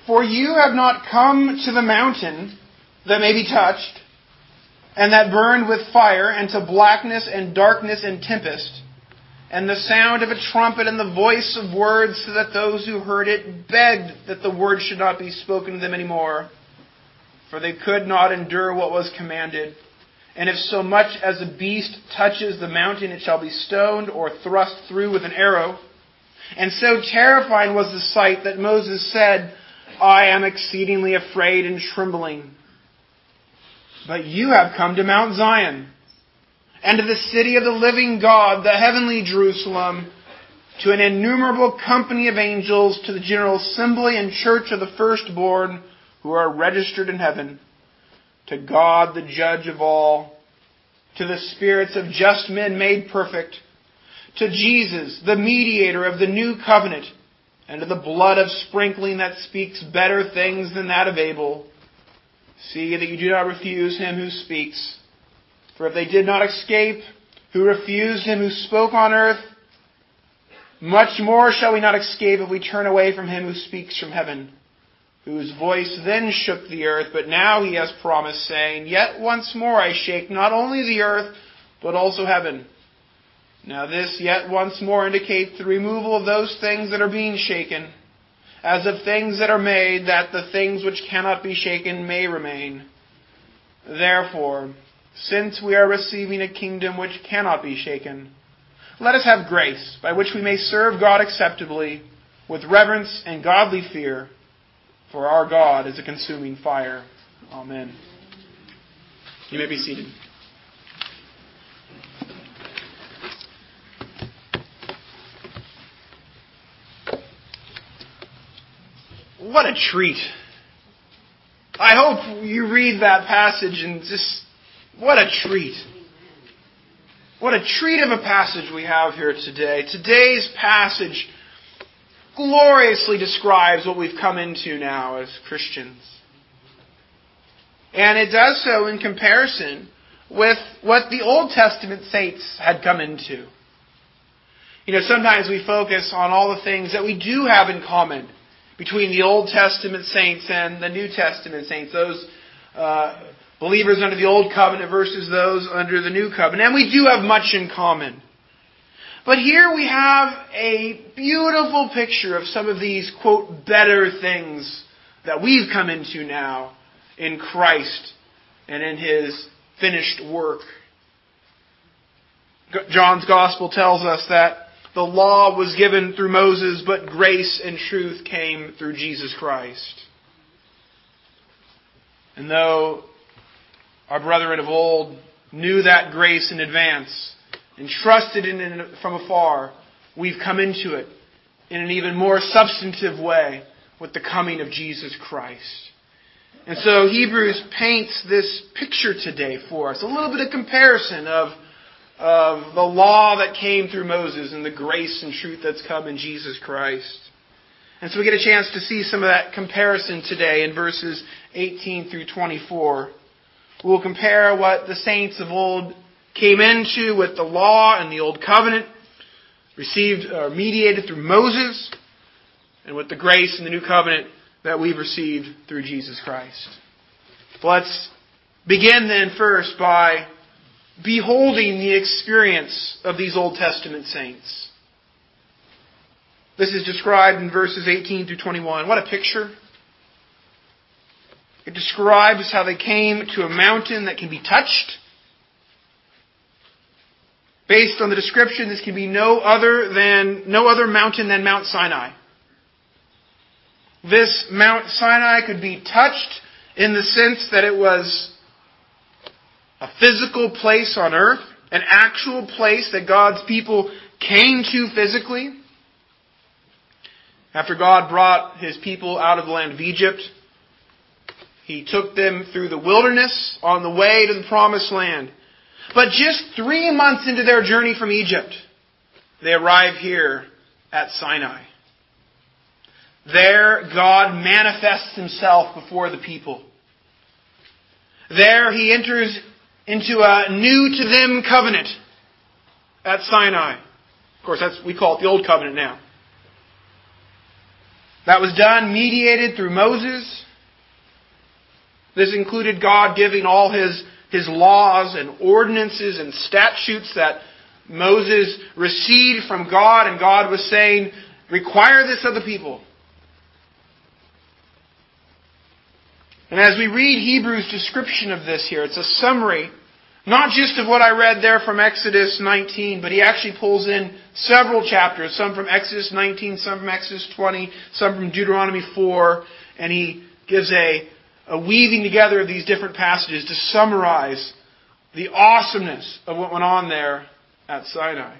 For you have not come to the mountain that may be touched, and that burned with fire, and to blackness and darkness and tempest, and the sound of a trumpet and the voice of words, so that those who heard it begged that the word should not be spoken to them any more, for they could not endure what was commanded. And if so much as a beast touches the mountain, it shall be stoned or thrust through with an arrow. And so terrifying was the sight that Moses said, I am exceedingly afraid and trembling. But you have come to Mount Zion, and to the city of the living God, the heavenly Jerusalem, to an innumerable company of angels, to the general assembly and church of the firstborn who are registered in heaven, to God the judge of all, to the spirits of just men made perfect, to Jesus, the mediator of the new covenant, and to the blood of sprinkling that speaks better things than that of Abel. See that you do not refuse him who speaks. For if they did not escape, who refused him who spoke on earth, much more shall we not escape if we turn away from him who speaks from heaven, whose voice then shook the earth, but now he has promised, saying, Yet once more I shake not only the earth, but also heaven. Now this yet once more indicates the removal of those things that are being shaken, as of things that are made, that the things which cannot be shaken may remain. Therefore, since we are receiving a kingdom which cannot be shaken, let us have grace by which we may serve God acceptably, with reverence and godly fear, for our God is a consuming fire. Amen. You may be seated. What a treat. I hope you read that passage and just, what a treat. What a treat of a passage we have here today. Today's passage gloriously describes what we've come into now as Christians. And it does so in comparison with what the Old Testament saints had come into. You know, sometimes we focus on all the things that we do have in common between the Old Testament saints and the New Testament saints, those believers under the Old Covenant versus those under the New Covenant. And we do have much in common. But here we have a beautiful picture of some of these, quote, better things that we've come into now in Christ and in His finished work. John's Gospel tells us that the law was given through Moses, but grace and truth came through Jesus Christ. And though our brethren of old knew that grace in advance and trusted in it from afar, we've come into it in an even more substantive way with the coming of Jesus Christ. And so Hebrews paints this picture today for us, a little bit of comparison of the law that came through Moses and the grace and truth that's come in Jesus Christ. And so we get a chance to see some of that comparison today in verses 18 through 24. We'll compare what the saints of old came into with the law and the Old Covenant, received or mediated through Moses, and with the grace and the New Covenant that we've received through Jesus Christ. Let's begin then first by beholding the experience of these Old Testament saints. This is described in verses 18 through 21. What a picture. It describes how they came to a mountain that can be touched. Based on the description, this can be no other mountain than Mount Sinai. This Mount Sinai could be touched in the sense that it was a physical place on earth, an actual place that God's people came to physically. After God brought His people out of the land of Egypt, He took them through the wilderness on the way to the promised land. But just 3 months into their journey from Egypt, they arrive here at Sinai. There, God manifests Himself before the people. There, He enters into a new to them covenant at Sinai. Of course, we call it the Old Covenant now. That was done, mediated through Moses. This included God giving all His laws and ordinances and statutes that Moses received from God, and God was saying, require this of the people. And as we read Hebrews' description of this here, it's a summary, not just of what I read there from Exodus 19, but he actually pulls in several chapters, some from Exodus 19, some from Exodus 20, some from Deuteronomy 4, and he gives a weaving together of these different passages to summarize the awesomeness of what went on there at Sinai.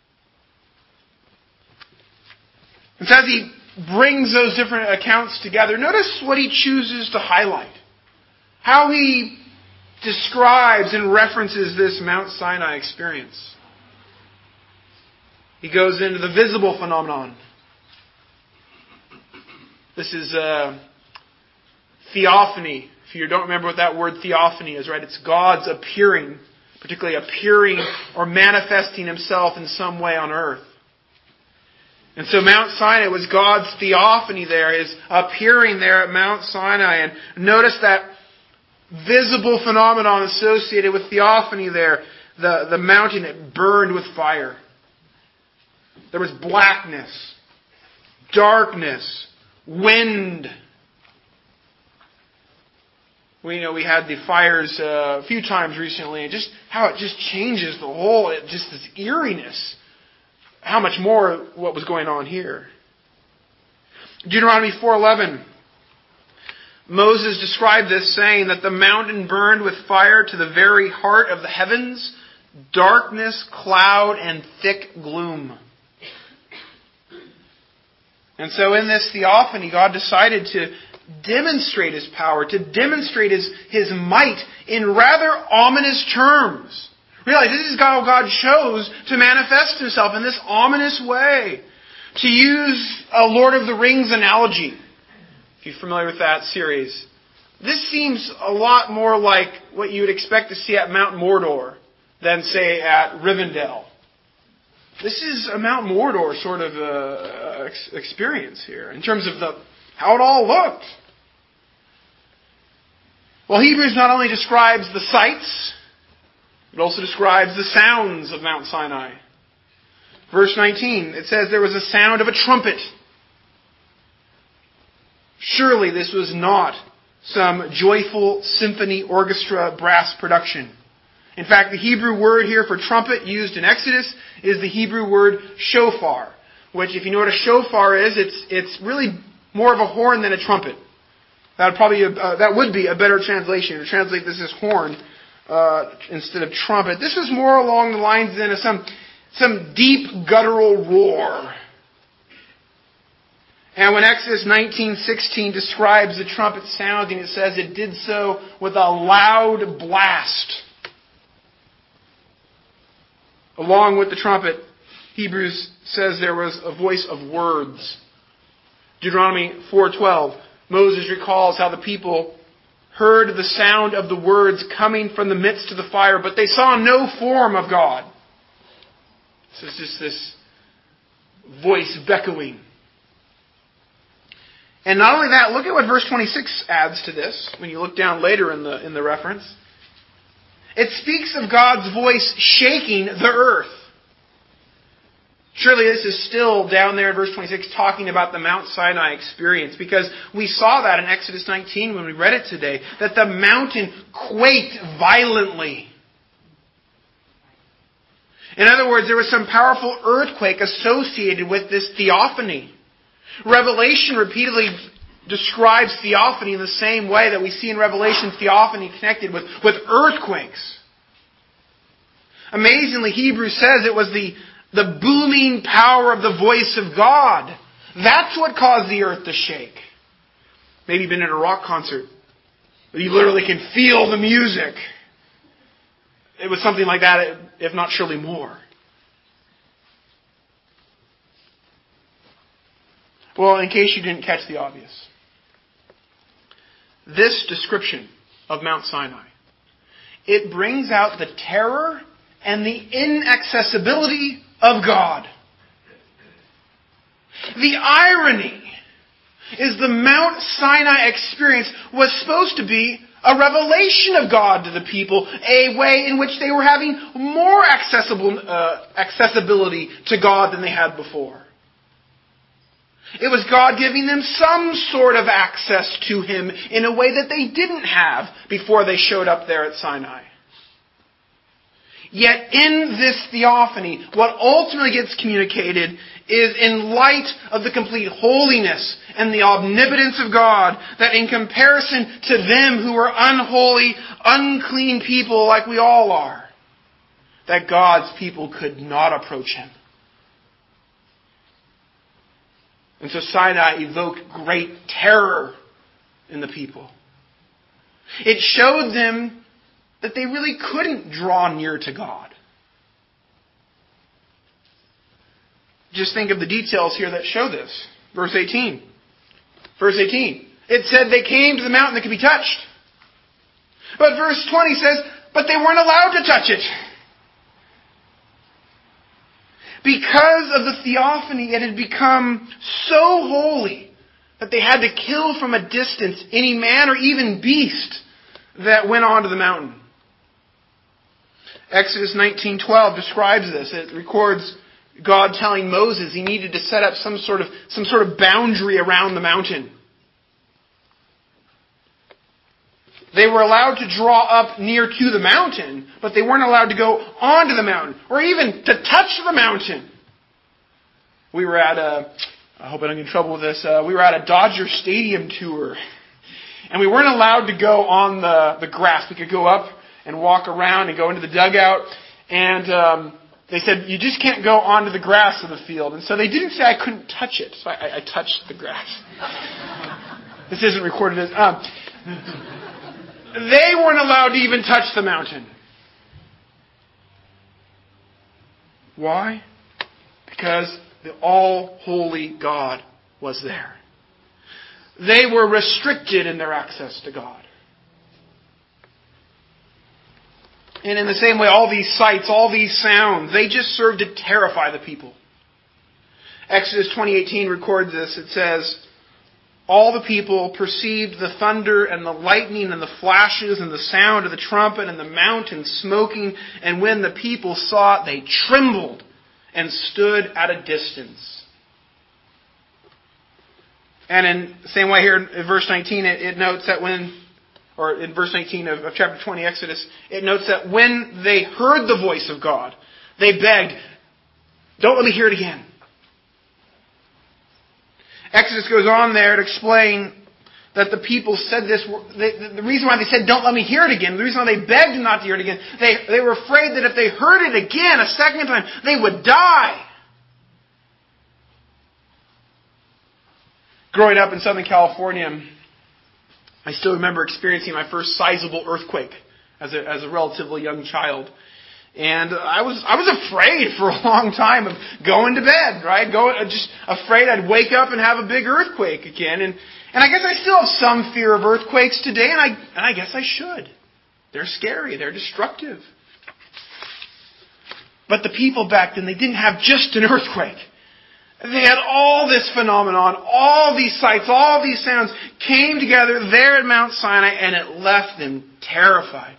And so as he brings those different accounts together, notice what he chooses to highlight. How he describes and references this Mount Sinai experience. He goes into the visible phenomenon. This is theophany. If you don't remember what that word theophany is, right? It's God's appearing, particularly appearing or manifesting Himself in some way on earth. And so Mount Sinai was God's theophany there, His appearing there at Mount Sinai. And notice that visible phenomenon associated with theophany there. The mountain, it burned with fire. There was blackness, darkness, wind. We had the fires a few times recently, and just how it just changes the whole, just this eeriness. How much more what was going on here. Deuteronomy 4:11. Moses described this saying that the mountain burned with fire to the very heart of the heavens, darkness, cloud, and thick gloom. And so in this theophany, God decided to demonstrate His power, to demonstrate His might in rather ominous terms. Realize this is how God chose to manifest Himself in this ominous way. To use a Lord of the Rings analogy, if you're familiar with that series, this seems a lot more like what you would expect to see at Mount Mordor than, say, at Rivendell. This is a Mount Mordor sort of experience here in terms of how it all looked. Well, Hebrews not only describes the sights, it also describes the sounds of Mount Sinai. Verse 19, it says there was a sound of a trumpet. Surely this was not some joyful symphony orchestra brass production. In fact, the Hebrew word here for trumpet used in Exodus is the Hebrew word shofar, which, if you know what a shofar is, it's really more of a horn than a trumpet. That would be a better translation, to translate this as horn instead of trumpet. This is more along the lines then of some deep guttural roar. And when Exodus 19:16 describes the trumpet sounding, it says it did so with a loud blast. Along with the trumpet, Hebrews says there was a voice of words. Deuteronomy 4:12, Moses recalls how the people heard the sound of the words coming from the midst of the fire, but they saw no form of God. So it's just this voice beckoing. And not only that, look at what verse 26 adds to this when you look down later in the reference. It speaks of God's voice shaking the earth. Surely this is still down there in verse 26 talking about the Mount Sinai experience, because we saw that in Exodus 19 when we read it today, that the mountain quaked violently. In other words, there was some powerful earthquake associated with this theophany. Revelation repeatedly describes theophany in the same way that we see in Revelation theophany connected with earthquakes. Amazingly, Hebrews says it was the booming power of the voice of God. That's what caused the earth to shake. Maybe you've been at a rock concert. You literally can feel the music. It was something like that, if not surely more. Well, in case you didn't catch the obvious, this description of Mount Sinai, it brings out the terror and the inaccessibility of God. The irony is the Mount Sinai experience was supposed to be a revelation of God to the people, a way in which they were having more accessibility to God than they had before. It was God giving them some sort of access to Him in a way that they didn't have before they showed up there at Sinai. Yet in this theophany, what ultimately gets communicated is in light of the complete holiness and the omnipotence of God, that in comparison to them who are unholy, unclean people like we all are, that God's people could not approach Him. And so Sinai evoked great terror in the people. It showed them that they really couldn't draw near to God. Just think of the details here that show this. Verse 18. Verse 18. It said they came to the mountain that could be touched. But verse 20 says, but they weren't allowed to touch it. Because of the theophany, it had become so holy that they had to kill from a distance any man or even beast that went onto the mountain. Exodus 19:12 describes this. It records God telling Moses he needed to set up some sort of boundary around the mountain. They were allowed to draw up near to the mountain, but they weren't allowed to go onto the mountain or even to touch the mountain. We were at I hope I don't get in trouble with this. We were at a Dodger Stadium tour, and we weren't allowed to go on the grass. We could go up and walk around and go into the dugout, and they said, you just can't go onto the grass of the field. And so they didn't say I couldn't touch it, so I touched the grass. This isn't recorded as... They weren't allowed to even touch the mountain. Why? Because the all-holy God was there. They were restricted in their access to God. And in the same way, all these sights, all these sounds, they just served to terrify the people. Exodus 20:18 records this. It says, all the people perceived the thunder and the lightning and the flashes and the sound of the trumpet and the mountain smoking. And when the people saw it, they trembled and stood at a distance. And in the same way here in verse 19, it notes that in verse 19 of chapter 20, Exodus, it notes that when they heard the voice of God, they begged, don't let me hear it again. Exodus goes on there to explain that the people said this, the reason why they said, don't let me hear it again, the reason why they begged not to hear it again, they were afraid that if they heard it again a second time, they would die. Growing up in Southern California, I still remember experiencing my first sizable earthquake as a relatively young child. And I was afraid for a long time of going to bed, right? Just afraid I'd wake up and have a big earthquake again. And I guess I still have some fear of earthquakes today, and I guess I should. They're scary. They're destructive. But the people back then, they didn't have just an earthquake. They had all this phenomenon, all these sights, all these sounds came together there at Mount Sinai, and it left them terrified.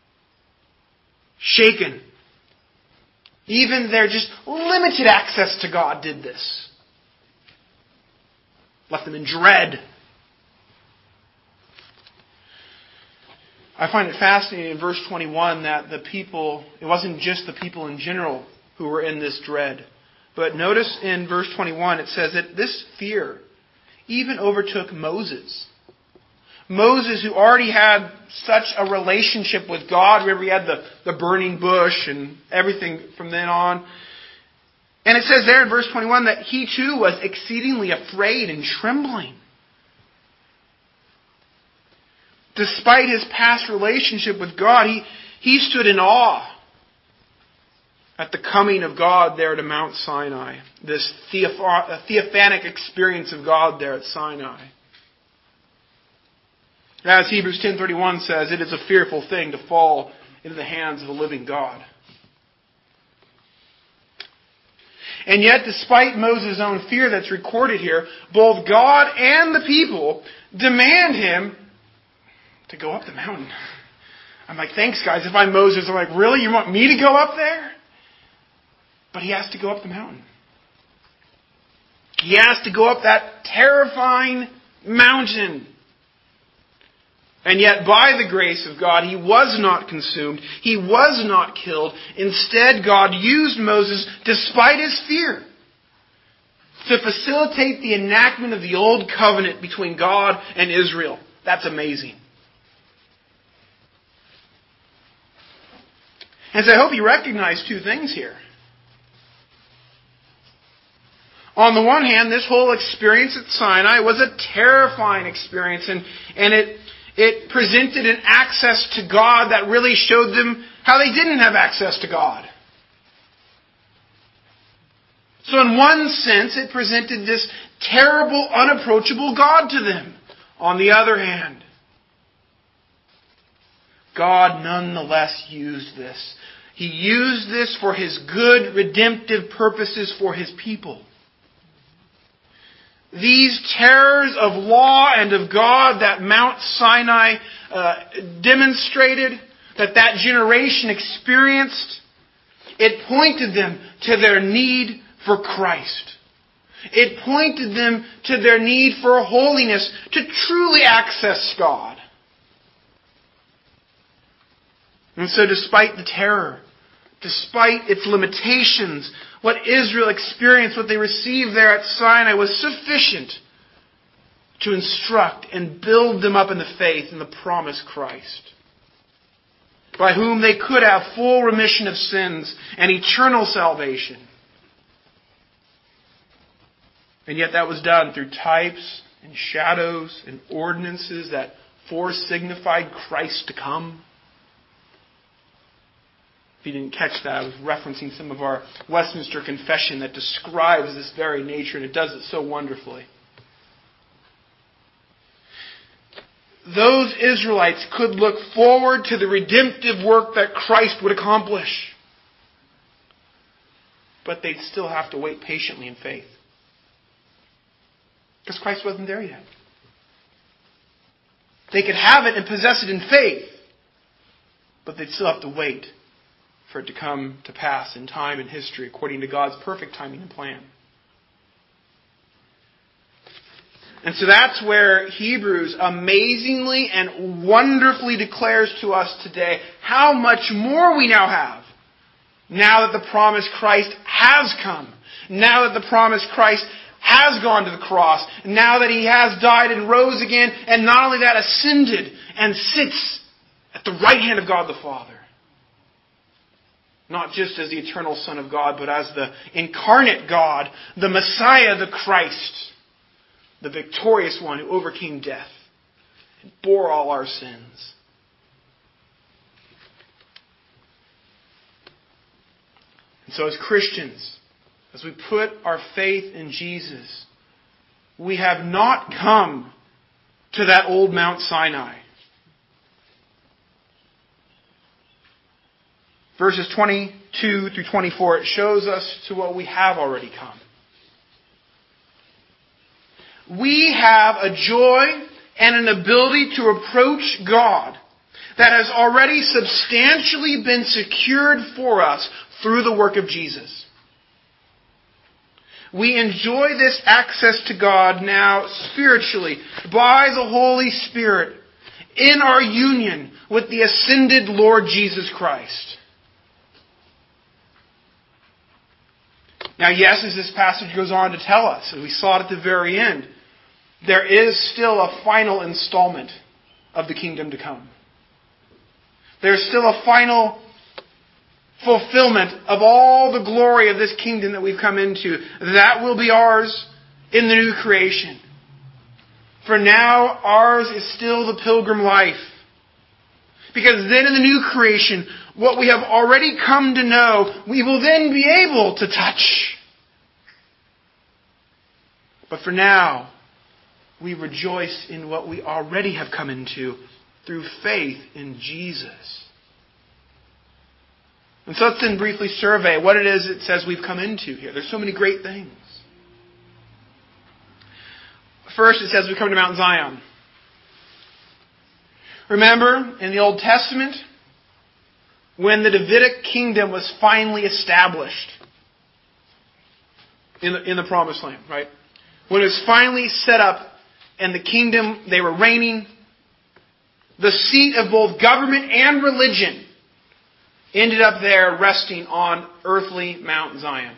Shaken. Even their just limited access to God did this. Left them in dread. I find it fascinating in verse 21 that the people, it wasn't just the people in general who were in this dread. But notice in verse 21 it says that this fear even overtook Moses. Moses, who already had such a relationship with God. Remember, he had the burning bush and everything from then on. And it says there in verse 21 that he too was exceedingly afraid and trembling. Despite his past relationship with God, he stood in awe at the coming of God there to Mount Sinai. This theophanic experience of God there at Sinai. As Hebrews 10:31 says, it is a fearful thing to fall into the hands of the living God. And yet, despite Moses' own fear that's recorded here, both God and the people demand him to go up the mountain. I'm like, thanks guys. If I'm Moses, I'm like, really? You want me to go up there? But he has to go up the mountain. He has to go up that terrifying mountain. And yet, by the grace of God, he was not consumed. He was not killed. Instead, God used Moses, despite his fear, to facilitate the enactment of the old covenant between God and Israel. That's amazing. And so I hope you recognize two things here. On the one hand, this whole experience at Sinai was a terrifying experience, and it presented an access to God that really showed them how they didn't have access to God. So in one sense, it presented this terrible, unapproachable God to them. On the other hand, God nonetheless used this. He used this for His good, redemptive purposes for His people. These terrors of law and of God that Mount Sinai demonstrated, that generation experienced, it pointed them to their need for Christ. It pointed them to their need for holiness to truly access God. And so despite the terror, despite its limitations, what Israel experienced, what they received there at Sinai was sufficient to instruct and build them up in the faith in the promised Christ, by whom they could have full remission of sins and eternal salvation. And yet that was done through types and shadows and ordinances that foresignified Christ to come. If you didn't catch that, I was referencing some of our Westminster Confession that describes this very nature, and it does it so wonderfully. Those Israelites could look forward to the redemptive work that Christ would accomplish. But they'd still have to wait patiently in faith. Because Christ wasn't there yet. They could have it and possess it in faith, but they'd still have to wait for it to come to pass in time and history according to God's perfect timing and plan. And so that's where Hebrews amazingly and wonderfully declares to us today how much more we now have. Now that the promised Christ has come. Now that the promised Christ has gone to the cross. Now that He has died and rose again. And not only that, ascended and sits at the right hand of God the Father. Not just as the eternal Son of God, but as the incarnate God, the Messiah, the Christ, the victorious one who overcame death and bore all our sins. And so as Christians, as we put our faith in Jesus, we have not come to that old Mount Sinai. Verses 22 through 24, it shows us to what we have already come. We have a joy and an ability to approach God that has already substantially been secured for us through the work of Jesus. We enjoy this access to God now spiritually by the Holy Spirit in our union with the ascended Lord Jesus Christ. Now, yes, as this passage goes on to tell us, as we saw it at the very end, there is still a final installment of the kingdom to come. There's still a final fulfillment of all the glory of this kingdom that we've come into. That will be ours in the new creation. For now, ours is still the pilgrim life. Because then in the new creation, what we have already come to know, we will then be able to touch. But for now, we rejoice in what we already have come into through faith in Jesus. And so let's then briefly survey what it is it says we've come into here. There's so many great things. First, it says we come to Mount Zion. Remember, in the Old Testament, when the Davidic kingdom was finally established in the Promised Land, right? When it was finally set up and the kingdom, they were reigning, the seat of both government and religion ended up there resting on earthly Mount Zion.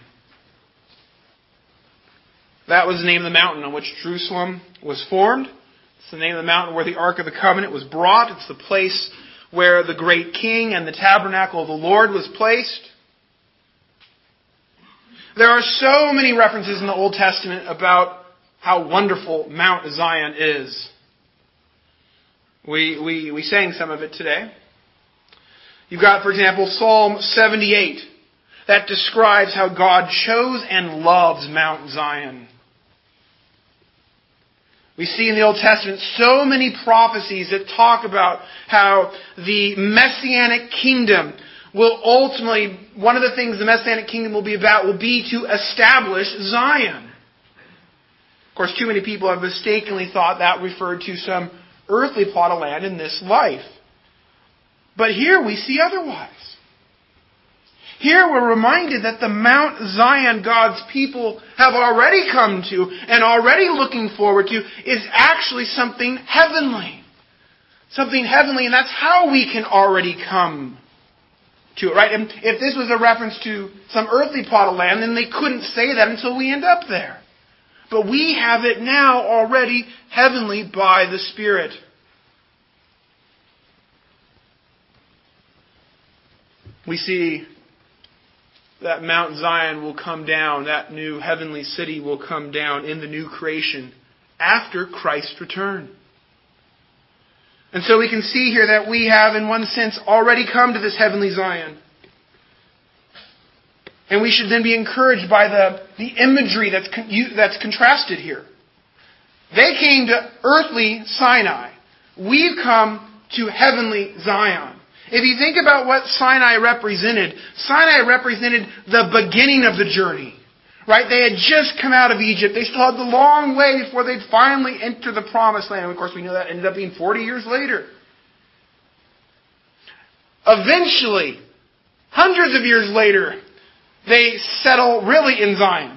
That was the name of the mountain on which Jerusalem was formed. It's the name of the mountain where the Ark of the Covenant was brought. It's the place where the great king and the tabernacle of the Lord was placed. There are so many references in the Old Testament about how wonderful Mount Zion is. We sang some of it today. You've got, for example, Psalm 78. That describes how God chose and loves Mount Zion. We see in the Old Testament so many prophecies that talk about how the Messianic kingdom will ultimately, one of the things the Messianic kingdom will be about will be to establish Zion. Of course, too many people have mistakenly thought that referred to some earthly plot of land in this life. But here we see otherwise. Here we're reminded that the Mount Zion God's people have already come to and already looking forward to is actually something heavenly. Something heavenly, and that's how we can already come to it, right? And if this was a reference to some earthly plot of land, then they couldn't say that until we end up there. But we have it now already heavenly by the Spirit. We see that Mount Zion will come down, that new heavenly city will come down in the new creation after Christ's return. And so we can see here that we have, in one sense, already come to this heavenly Zion. And we should then be encouraged by the imagery that's contrasted here. They came to earthly Sinai. We've come to heavenly Zion. If you think about what Sinai represented the beginning of the journey. Right? They had just come out of Egypt. They still had the long way before they'd finally enter the Promised Land. And of course, we know that ended up being 40 years later. Eventually, hundreds of years later, they settle really in Zion.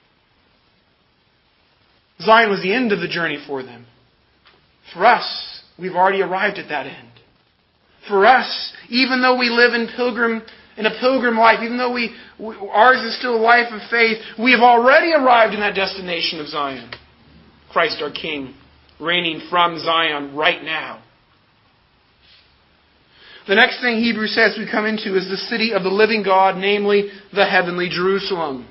Zion was the end of the journey for them. For us, we've already arrived at that end. For us, even though we live in a pilgrim life, even though ours is still a life of faith, we have already arrived in that destination of Zion. Christ our King, reigning from Zion right now. The next thing Hebrews says we come into is the city of the living God, namely the heavenly Jerusalem.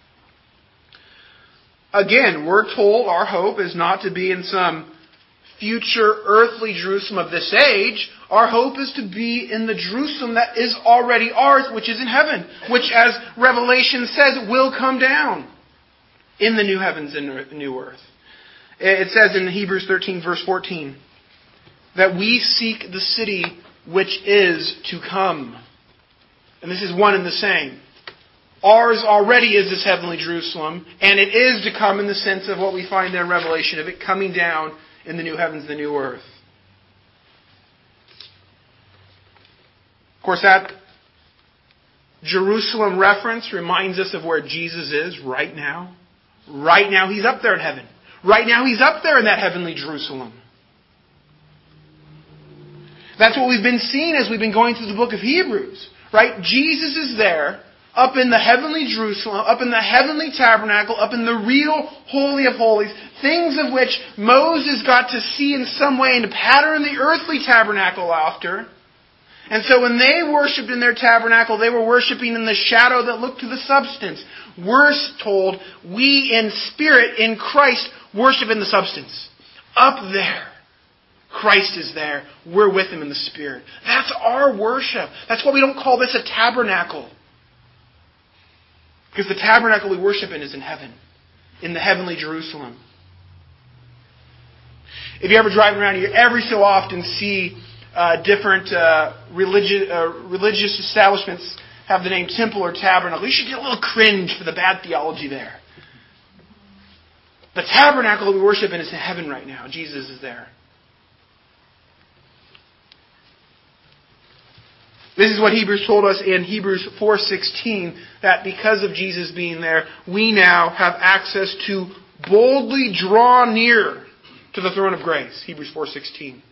Again, we're told our hope is not to be in some future earthly Jerusalem of this age. Our hope is to be in the Jerusalem that is already ours, which is in heaven, which, as Revelation says, will come down in the new heavens and new earth. It says in Hebrews 13, verse 14, that we seek the city which is to come. And this is one and the same. Ours already is this heavenly Jerusalem, and it is to come in the sense of what we find there in Revelation, of it coming down in the new heavens, the new earth. Of course, that Jerusalem reference reminds us of where Jesus is right now. Right now, He's up there in heaven. Right now, He's up there in that heavenly Jerusalem. That's what we've been seeing as we've been going through the book of Hebrews. Right? Jesus is there, up in the heavenly Jerusalem, up in the heavenly tabernacle, up in the real Holy of Holies, things of which Moses got to see in some way and pattern the earthly tabernacle after. And so when they worshipped in their tabernacle, they were worshipping in the shadow that looked to the substance. We're told we in spirit, in Christ, worship in the substance. Up there. Christ is there. We're with Him in the Spirit. That's our worship. That's why we don't call this a tabernacle. Because the tabernacle we worship in is in heaven. In the heavenly Jerusalem. If you're ever driving around, you every so often see different religious establishments have the name temple or tabernacle, you should get a little cringe for the bad theology there. The tabernacle we worship in is in heaven right now. Jesus is there. This is what Hebrews told us in Hebrews 4:16, that because of Jesus being there, we now have access to boldly draw near to the throne of grace. Hebrews 4:16.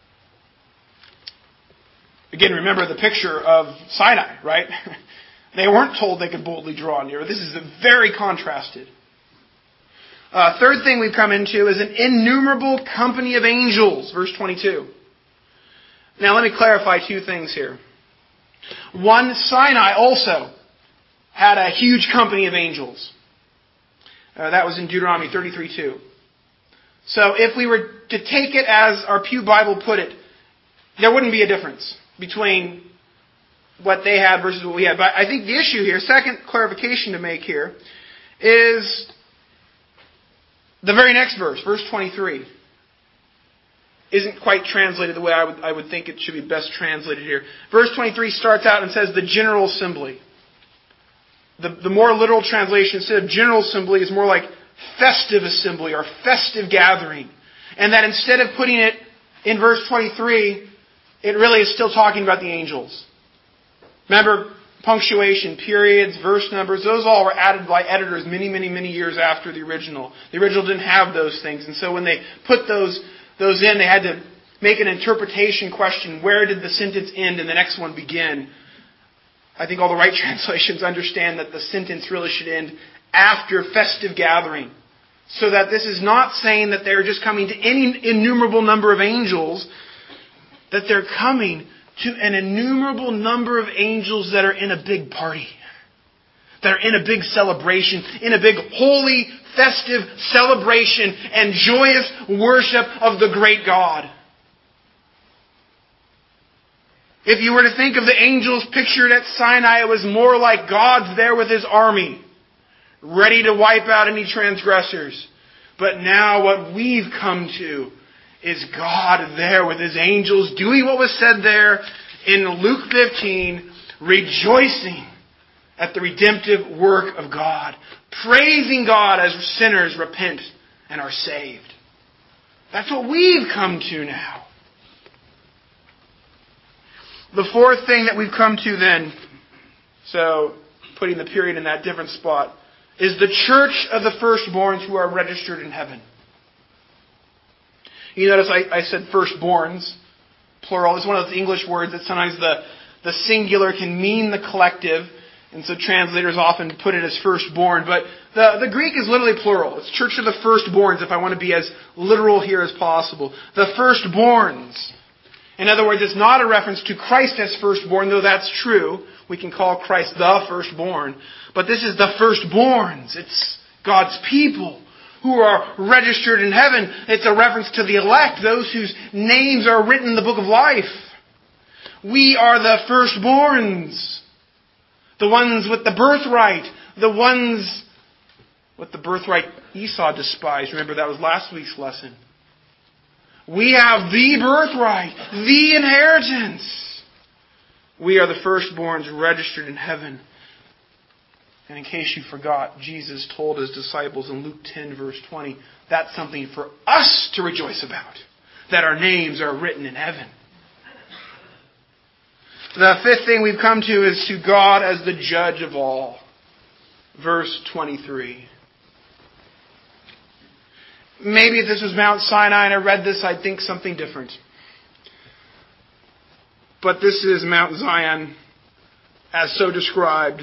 Again, remember the picture of Sinai, right? They weren't told they could boldly draw near. This is very contrasted. Third thing we've come into is an innumerable company of angels, verse 22. Now let me clarify two things here. One, Sinai also had a huge company of angels. That was in Deuteronomy 33:2. So if we were to take it as our Pew Bible put it, there wouldn't be a difference between what they had versus what we had. But I think the issue here, second clarification to make here, is the very next verse, verse 23. Isn't quite translated the way I would think it should be best translated here. Verse 23 starts out and says the general assembly. The more literal translation instead of general assembly is more like festive assembly or festive gathering. And that instead of putting it in verse 23, it really is still talking about the angels. Remember, punctuation, periods, verse numbers, those all were added by editors many, many, many years after the original. The original didn't have those things. And so when they put those in, they had to make an interpretation question. Where did the sentence end and the next one begin? I think all the right translations understand that the sentence really should end after festive gathering. So that this is not saying that they're just coming to any innumerable number of angels, that they're coming to an innumerable number of angels that are in a big party. That are in a big celebration, in a big holy, festive celebration and joyous worship of the great God. If you were to think of the angels pictured at Sinai, it was more like God's there with His army, ready to wipe out any transgressors. But now what we've come to is God there with His angels doing what was said there in Luke 15, rejoicing at the redemptive work of God, praising God as sinners repent and are saved. That's what we've come to now. The fourth thing that we've come to then, so putting the period in that different spot, is the church of the firstborns who are registered in heaven. You notice I said firstborns, plural. It's one of those English words that sometimes the singular can mean the collective, and so translators often put it as firstborn. But the Greek is literally plural. It's church of the firstborns, if I want to be as literal here as possible. The firstborns. In other words, it's not a reference to Christ as firstborn, though that's true. We can call Christ the firstborn. But this is the firstborns. It's God's people who are registered in heaven. It's a reference to the elect, those whose names are written in the book of life. We are the firstborns. The ones with the birthright. The ones with the birthright Esau despised. Remember, that was last week's lesson. We have the birthright, the inheritance. We are the firstborns registered in heaven. And in case you forgot, Jesus told His disciples in Luke 10, verse 20, that's something for us to rejoice about, that our names are written in heaven. The fifth thing we've come to is to God as the judge of all. Verse 23. Maybe if this was Mount Sinai and I read this, I'd think something different. But this is Mount Zion as so described.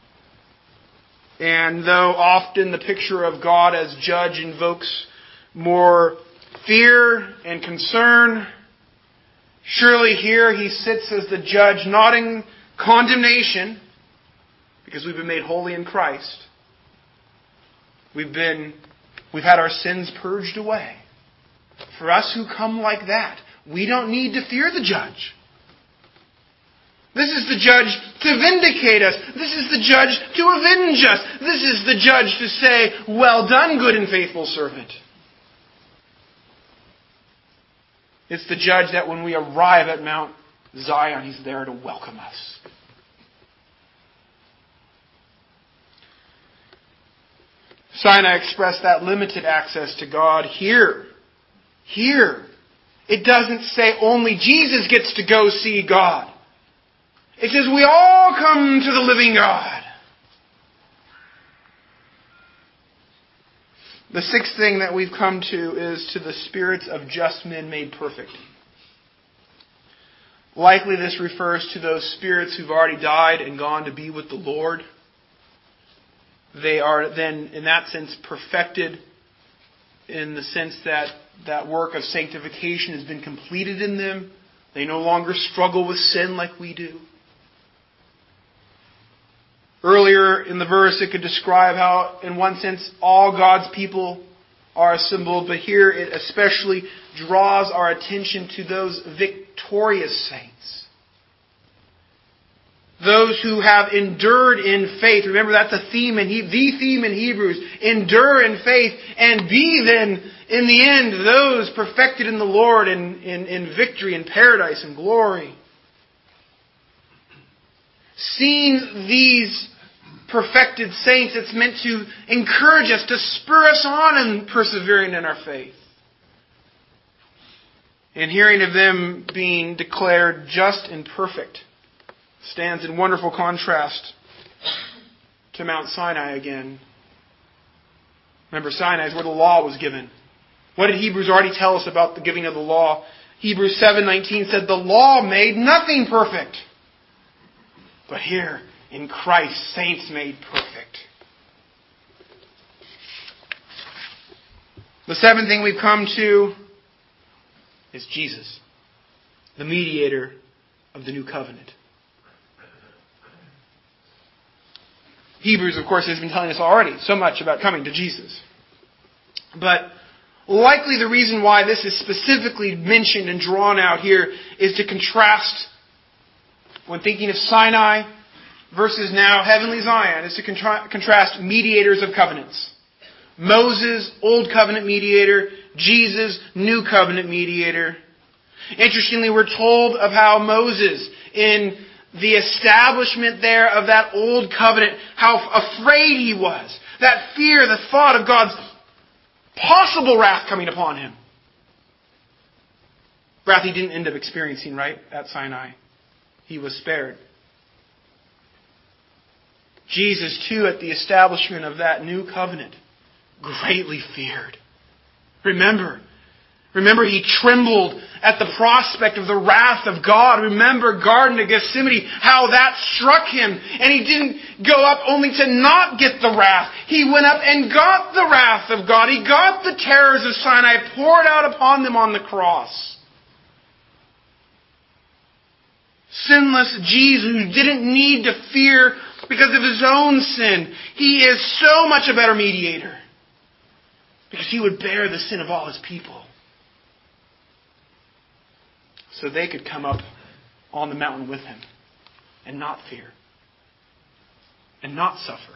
And though often the picture of God as judge invokes more fear and concern, surely here He sits as the judge, not in condemnation, because we've been made holy in Christ. We've had our sins purged away. For us who come like that, we don't need to fear the judge. This is the judge to vindicate us. This is the judge to avenge us. This is the judge to say, well done, good and faithful servant. It's the judge that when we arrive at Mount Zion, He's there to welcome us. Sinai expressed that limited access to God. Here, it doesn't say only Jesus gets to go see God. It says we all come to the living God. The sixth thing that we've come to is to the spirits of just men made perfect. Likely this refers to those spirits who've already died and gone to be with the Lord. They are then, in that sense, perfected in the sense that that work of sanctification has been completed in them. They no longer struggle with sin like we do. Earlier in the verse, it could describe how, in one sense, all God's people are assembled, but here it especially draws our attention to those victorious saints. Those who have endured in faith. Remember, that's the theme in Hebrews. Endure in faith and be then, in the end, those perfected in the Lord in victory and paradise and glory. Seeing these perfected saints, it's meant to encourage us, to spur us on in persevering in our faith. And hearing of them being declared just and perfect stands in wonderful contrast to Mount Sinai again. Remember, Sinai is where the law was given. What did Hebrews already tell us about the giving of the law? Hebrews 7:19 said, the law made nothing perfect. But here, in Christ, saints made perfect. The seventh thing we've come to is Jesus, the mediator of the new covenant. Hebrews, of course, has been telling us already so much about coming to Jesus. But likely the reason why this is specifically mentioned and drawn out here is to contrast, when thinking of Sinai versus now heavenly Zion, is to contrast mediators of covenants. Moses, Old Covenant mediator. Jesus, New Covenant mediator. Interestingly, we're told of how Moses, in the establishment there of that Old Covenant, how afraid he was. That fear, the thought of God's possible wrath coming upon him. Wrath he didn't end up experiencing, right, at Sinai. He was spared. Jesus, too, at the establishment of that new covenant, greatly feared. Remember, he trembled at the prospect of the wrath of God. Remember Garden of Gethsemane, how that struck him. And he didn't go up only to not get the wrath. He went up and got the wrath of God. He got the terrors of Sinai poured out upon them on the cross. Sinless Jesus, who didn't need to fear because of his own sin. He is so much a better mediator, because he would bear the sin of all his people, so they could come up on the mountain with him and not fear and not suffer.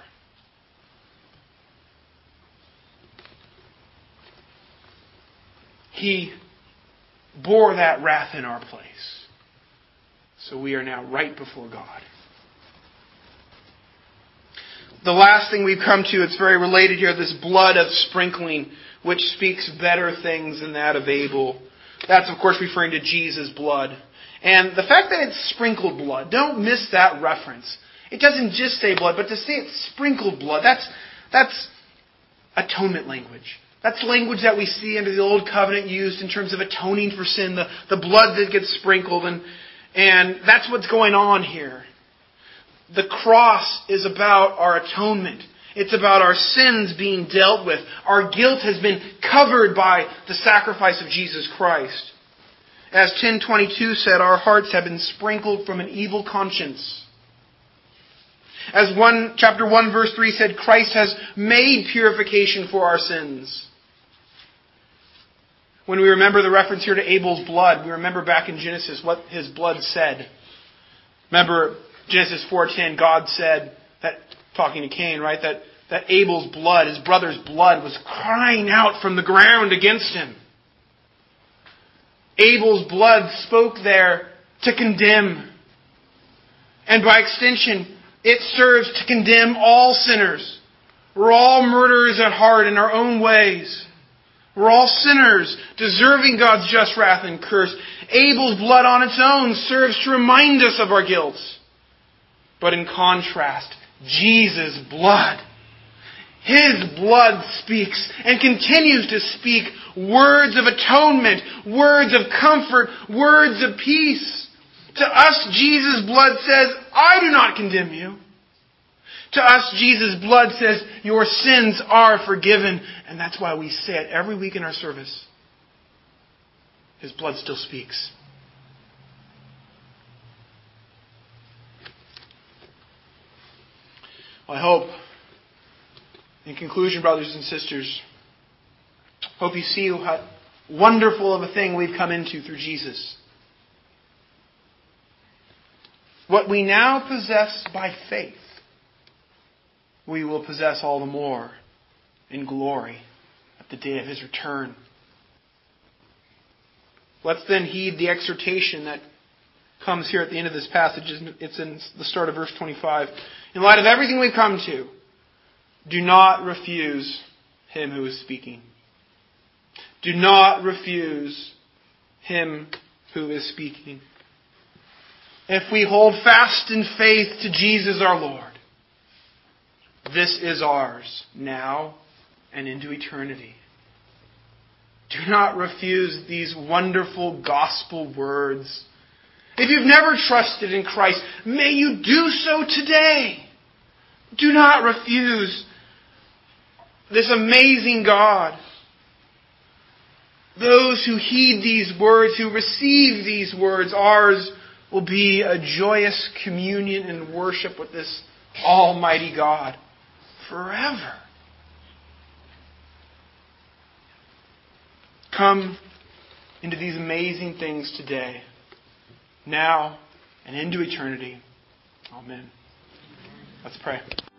He bore that wrath in our place, so we are now right before God. The last thing we've come to, it's very related here, this blood of sprinkling, which speaks better things than that of Abel. That's, of course, referring to Jesus' blood. And the fact that it's sprinkled blood, don't miss that reference. It doesn't just say blood, but to say it's sprinkled blood, that's atonement language. That's language that we see under the Old Covenant used in terms of atoning for sin, the blood that gets sprinkled, and that's what's going on here. The cross is about our atonement. It's about our sins being dealt with. Our guilt has been covered by the sacrifice of Jesus Christ. As 10:22 said, our hearts have been sprinkled from an evil conscience. As chapter 1 verse 3 said, Christ has made purification for our sins. When we remember the reference here to Abel's blood, we remember back in Genesis what his blood said. Remember Genesis 4:10, God said, that talking to Cain, right, that Abel's blood, his brother's blood, was crying out from the ground against him. Abel's blood spoke there to condemn. And by extension, it serves to condemn all sinners. We're all murderers at heart in our own ways. We're all sinners, deserving God's just wrath and curse. Abel's blood on its own serves to remind us of our guilt. But in contrast, Jesus' blood, His blood speaks and continues to speak words of atonement, words of comfort, words of peace. To us, Jesus' blood says, I do not condemn you. To us, Jesus' blood says, your sins are forgiven. And that's why we say it every week in our service. His blood still speaks. Well, I hope, in conclusion, brothers and sisters, hope you see how wonderful of a thing we've come into through Jesus. What we now possess by faith, we will possess all the more in glory at the day of His return. Let's then heed the exhortation that comes here at the end of this passage. It's in the start of verse 25. In light of everything we've come to, do not refuse Him who is speaking. Do not refuse Him who is speaking. If we hold fast in faith to Jesus our Lord, this is ours now and into eternity. Do not refuse these wonderful gospel words. If you've never trusted in Christ, may you do so today. Do not refuse this amazing God. Those who heed these words, who receive these words, ours will be a joyous communion and worship with this almighty God forever. Come into these amazing things today, now and into eternity. Amen. Let's pray.